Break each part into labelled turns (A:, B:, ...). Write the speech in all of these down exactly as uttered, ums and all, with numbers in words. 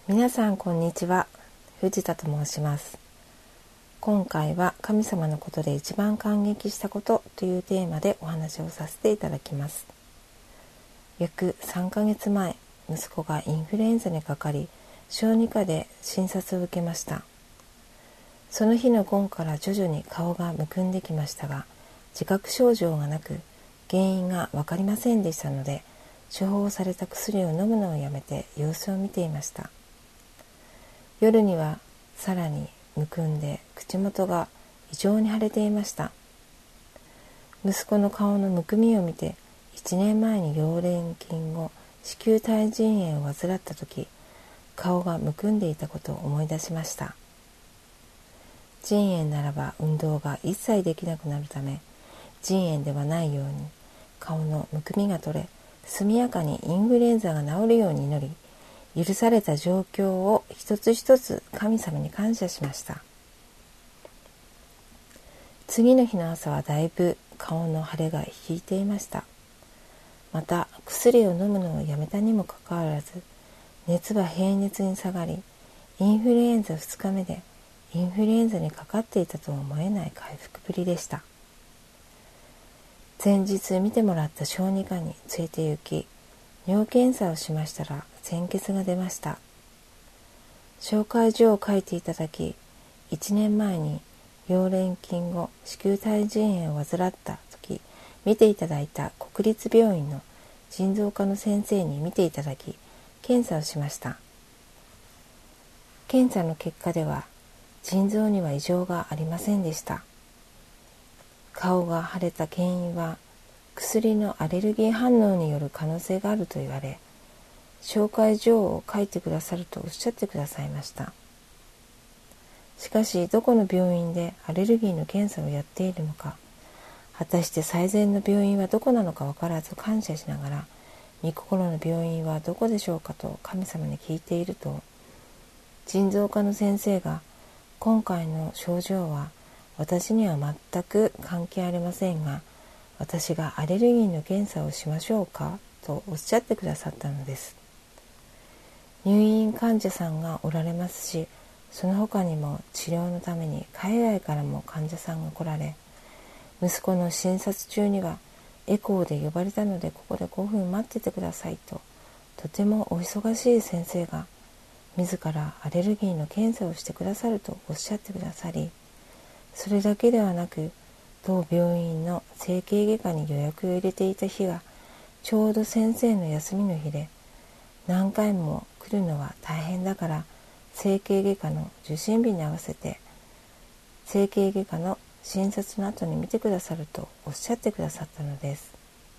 A: 皆さんこんにちは。藤田と申します。今回は神様のことで一番感激したことというテーマでお話をさせていただきます。約さんかげつまえ、息子がインフルエンザにかかり、小児科で診察を受けました。その日の午後から徐々に顔がむくんできましたが、自覚症状がなく、原因が分かりませんでしたので、処方された薬を飲むのをやめて様子を見ていました。夜にはさらにむくんで口元が異常に腫れていました。息子の顔のむくみを見て、いちねんまえに溶連菌後子宮体腎炎を患った時、顔がむくんでいたことを思い出しました。腎炎ならば運動が一切できなくなるため、腎炎ではないように顔のむくみが取れ、速やかにインフルエンザが治るように祈り、許された状況を一つ一つ神様に感謝しました。次の日の朝はだいぶ顔の腫れが引いていました。また薬を飲むのをやめたにもかかわらず、熱は平熱に下がり、インフルエンザふつかめでインフルエンザにかかっていたとは思えない回復ぶりでした。前日見てもらった小児科に連れて行き、尿検査をしましたら鮮血が出ました。紹介状を書いていただき、いちねんまえに溶連菌後子宮体腎炎を患った時、見ていただいた国立病院の腎臓科の先生に見ていただき、検査をしました。検査の結果では、腎臓には異常がありませんでした。顔が腫れた原因は薬のアレルギー反応による可能性があると言われ、紹介状を書いてくださるとおっしゃってくださいました。しかし、どこの病院でアレルギーの検査をやっているのか、果たして最善の病院はどこなのか分からず感謝しながら、御心の病院はどこでしょうかと神様に聞いていると、腎臓科の先生が、今回の症状は私には全く関係ありませんが、私がアレルギーの検査をしましょうかとおっしゃってくださったのです。入院患者さんがおられますし、その他にも治療のために海外からも患者さんが来られ、息子の診察中にはエコーで呼ばれたのでここでごふん待っててくださいと、とてもお忙しい先生が自らアレルギーの検査をしてくださるとおっしゃってくださり、それだけではなく、当病院の整形外科に予約を入れていた日がちょうど先生の休みの日で、何回も来るのは大変だから整形外科の受診日に合わせて整形外科の診察の後に見てくださるとおっしゃってくださったのです。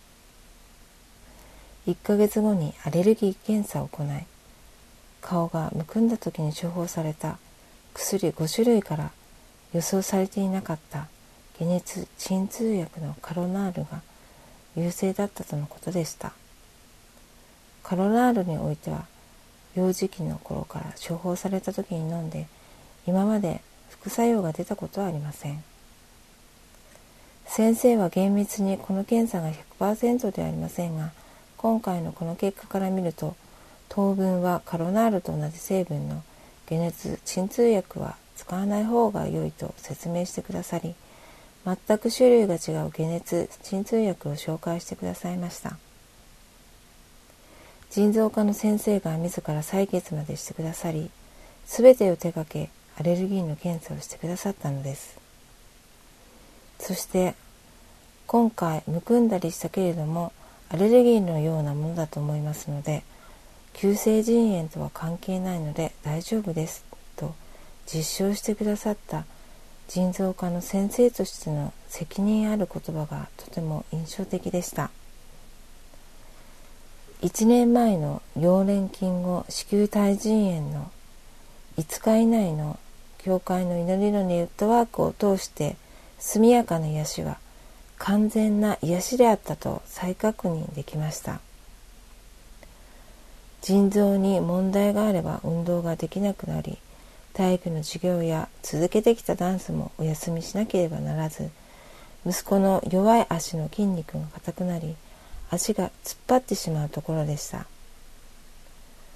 A: いっかげつごにアレルギー検査を行い、顔がむくんだ時に処方された薬ごしゅるいから予想されていなかった解熱鎮痛薬のカロナールが優勢だったとのことでした。カロナールにおいては、幼児期の頃から処方された時に飲んで、今まで副作用が出たことはありません。先生は厳密にこの検査が ひゃくパーセント ではありませんが、今回のこの結果から見ると、当分はカロナールと同じ成分の解熱鎮痛薬は使わない方が良いと説明してくださり、全く種類が違う解熱鎮痛薬を紹介してくださいました。腎臓科の先生が自ら採血までしてくださり、すべてを手掛けアレルギーの検査をしてくださったのです。そして今回むくんだりしたけれどもアレルギーのようなものだと思いますので、急性腎炎とは関係ないので大丈夫ですと実証してくださった腎臓科の先生としての責任ある言葉がとても印象的でした。いちねんまえの溶連菌後子宮体腎炎のいつか以内の教会の祈りのネットワークを通して速やかな癒しは完全な癒しであったと再確認できました。腎臓に問題があれば運動ができなくなり、体育の授業や続けてきたダンスもお休みしなければならず、息子の弱い足の筋肉が硬くなり、足が突っ張ってしまうところでした。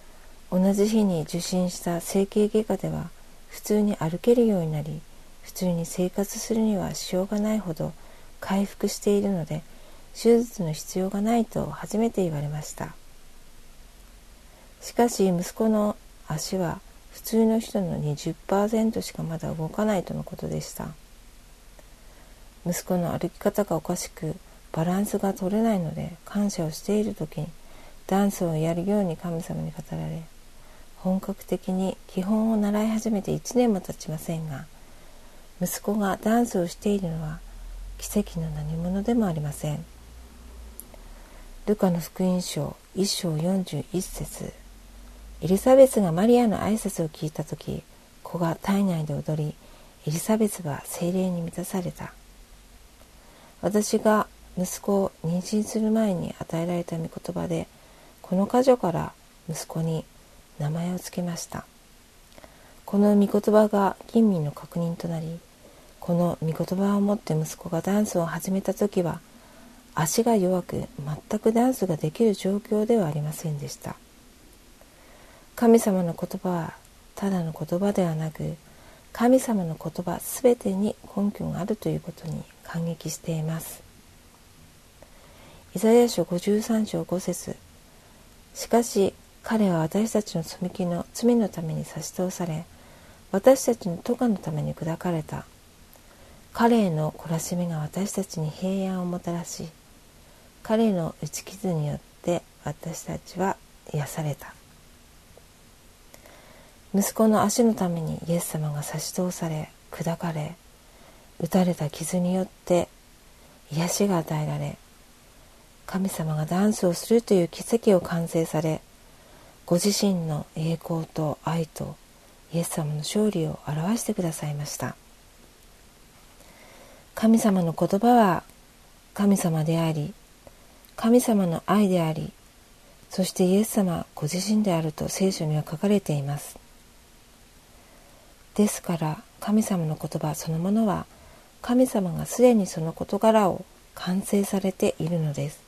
A: 同じ日に受診した整形外科では普通に歩けるようになり、普通に生活するには支障がないほど回復しているので、手術の必要がないと初めて言われました。しかし息子の足は普通の人の にじゅっパーセント しかまだ動かないとのことでした。息子の歩き方がおかしく、バランスが取れないので感謝をしている時にダンスをやるように神様に語られ、本格的に基本を習い始めていちねんも経ちませんが、息子がダンスをしているのは奇跡の何者でもありません。ルカの福音書いっ章よんじゅういち節、エリザベスがマリアの挨拶を聞いたとき、子が体内で踊り、エリザベスは聖霊に満たされた。私が息子を妊娠する前に与えられた御言葉で、この箇条から息子に名前をつけました。この御言葉が吟味の確認となり、この御言葉をもって息子がダンスを始めたときは、足が弱く全くダンスができる状況ではありませんでした。神様の言葉はただの言葉ではなく、神様の言葉すべてに根拠があるということに感激しています。イザヤ書ごじゅうさん章ご節、しかし彼は私たちの罪の罪のために差し通され、私たちの咎のために砕かれた。彼への懲らしめが私たちに平安をもたらし、彼の打ち傷によって私たちは癒された。息子の足のためにイエス様が差し通され、砕かれ、打たれた傷によって癒しが与えられ、神様がダンスをするという奇跡を完成され、ご自身の栄光と愛とイエス様の勝利を表してくださいました。神様の言葉は神様であり、神様の愛であり、そしてイエス様ご自身であると聖書には書かれています。ですから神様の言葉そのものは、神様がすでにその事柄を完成されているのです。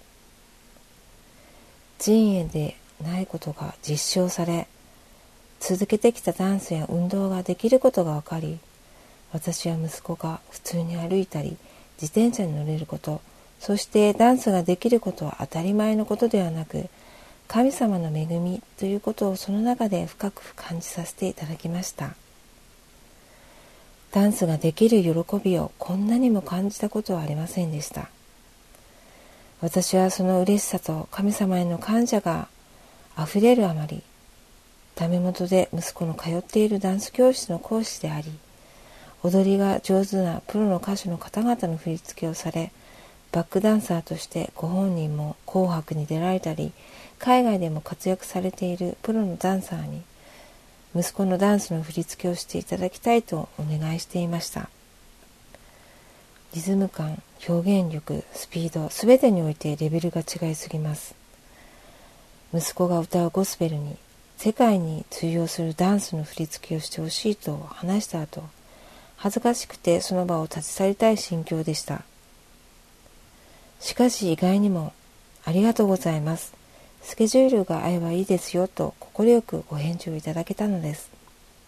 A: 人為でないことが実証され、続けてきたダンスや運動ができることが分かり、私は息子が普通に歩いたり自転車に乗れること、そしてダンスができることは当たり前のことではなく、神様の恵みということをその中で深く感じさせていただきました。ダンスができる喜びをこんなにも感じたことはありませんでした。私はその嬉しさと神様への感謝があふれるあまり、ダメ元で息子の通っているダンス教室の講師であり、踊りが上手なプロの歌手の方々の振り付けをされ、バックダンサーとしてご本人も紅白に出られたり、海外でも活躍されているプロのダンサーに、息子のダンスの振り付けをしていただきたいとお願いしていました。リズム感、表現力、スピード、すべてにおいてレベルが違いすぎます。息子が歌うゴスペルに世界に通用するダンスの振り付けをしてほしいと話した後、恥ずかしくてその場を立ち去りたい心境でした。しかし意外にも、ありがとうございます。スケジュールが合えばいいですよと快くご返事をいただけたのです。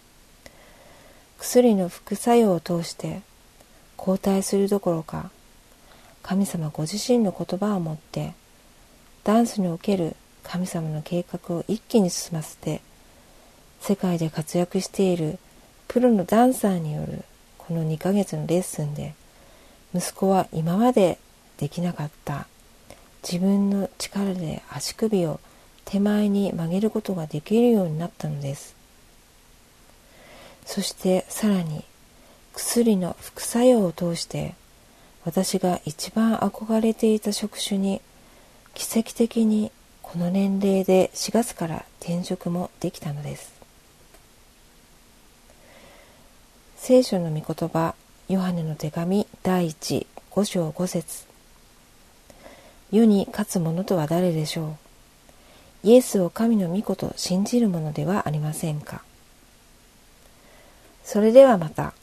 A: 薬の副作用を通して後退するどころか、神様ご自身の言葉をもってダンスにおける神様の計画を一気に進ませて、世界で活躍しているプロのダンサーによるこのにかげつのレッスンで、息子は今までできなかった自分の力で足首を手前に曲げることができるようになったのです。そしてさらに薬の副作用を通して、私が一番憧れていた職種に奇跡的にこの年齢でしがつから転職もできたのです。聖書の御言葉、ヨハネの手紙第一ご章ご節、世に勝つ者とは誰でしょう。イエスを神の御子と信じる者ではありませんか。それではまた。